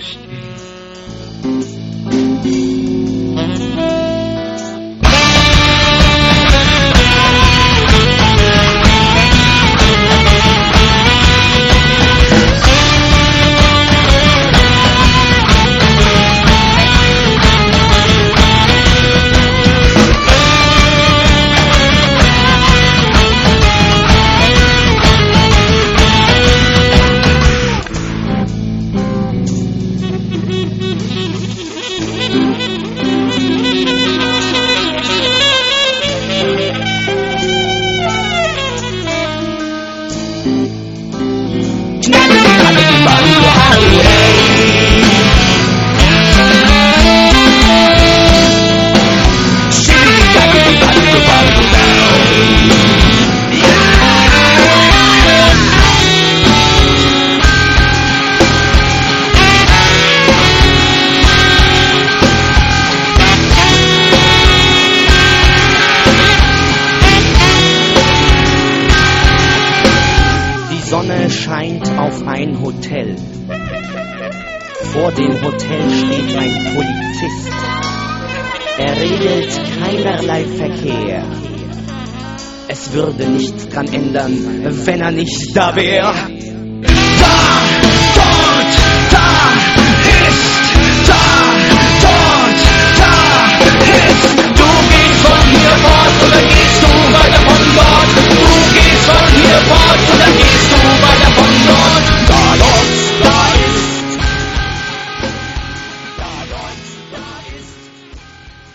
verstehen. Die Sonne scheint auf ein Hotel. Vor dem Hotel steht ein Polizist. Er regelt keinerlei Verkehr. Es würde nichts dran ändern, wenn er nicht da wäre. Da, dort, da!